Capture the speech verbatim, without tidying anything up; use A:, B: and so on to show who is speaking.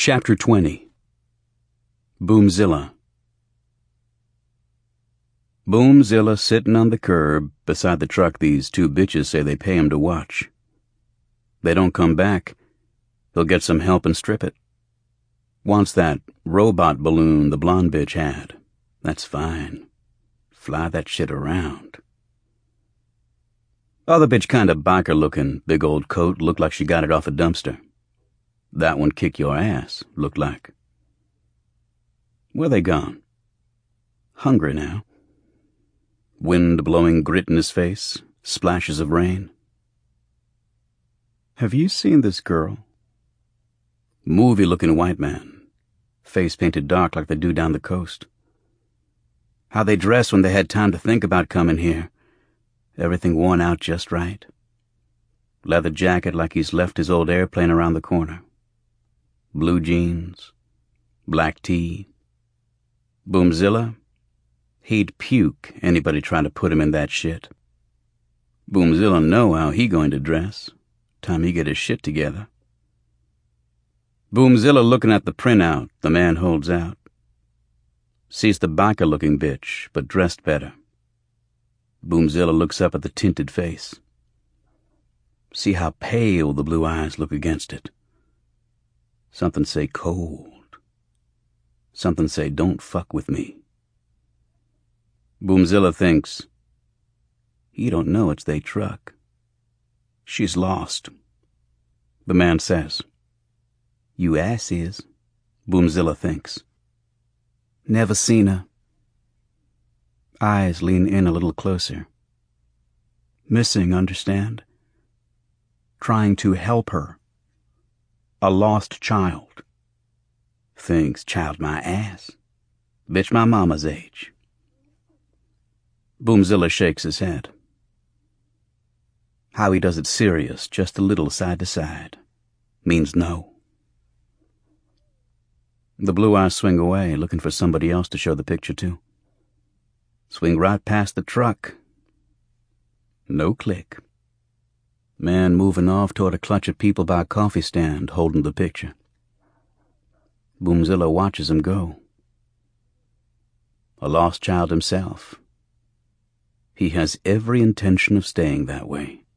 A: Chapter twenty. Boomzilla. Boomzilla sitting on the curb beside the truck these two bitches say they pay him to watch. They don't come back. He'll get some help and strip it. Wants that robot balloon the blonde bitch had. That's fine. Fly that shit around. Other bitch kinda biker looking, big old coat, looked like she got it off a dumpster. That one kick your ass, looked like. Where they gone? Hungry now. Wind blowing grit in his face, splashes of rain. Have you seen this girl? Movie-looking white man, face painted dark like they do down the coast. How they dress when they had time to think about coming here. Everything worn out just right. Leather jacket like he's left his old airplane around the corner. Blue jeans, black tee. Boomzilla? He'd puke anybody trying to put him in that shit. Boomzilla know how he going to dress, time he get his shit together. Boomzilla looking at the printout the man holds out. Sees the biker-looking bitch, but dressed better. Boomzilla looks up at the tinted face. See how pale the blue eyes look against it. Something say cold. Something say don't fuck with me. Boomzilla thinks, he don't know it's they truck. She's lost. The man says, you ass is. Boomzilla thinks. Never seen her. Eyes lean in a little closer. Missing, understand? Trying to help her. A lost child. Thinks child my ass. Bitch my mama's age. Boomzilla shakes his head. How he does it serious, just a little side to side, means no. The blue eyes swing away, looking for somebody else to show the picture to. Swing right past the truck. No click. Man moving off toward a clutch of people by a coffee stand, holding the picture. Boomzilla watches him go. A lost child himself. He has every intention of staying that way.